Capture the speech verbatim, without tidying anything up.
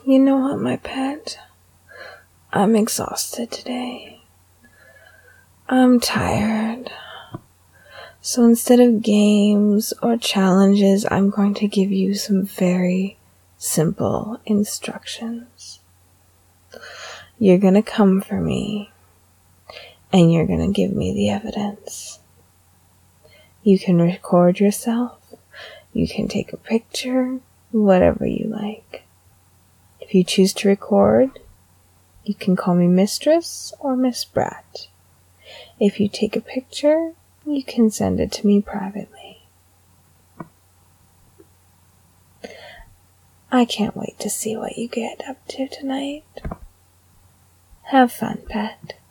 You know what, my pet? I'm exhausted today. I'm tired. So instead of games or challenges, I'm going to give you some very simple instructions. You're going to come for me, and you're going to give me the evidence. You can record yourself, you can take a picture, whatever you like. If you choose to record, you can call me Mistress or Miss Brat. If you take a picture, you can send it to me privately. I can't wait to see what you get up to tonight. Have fun, pet.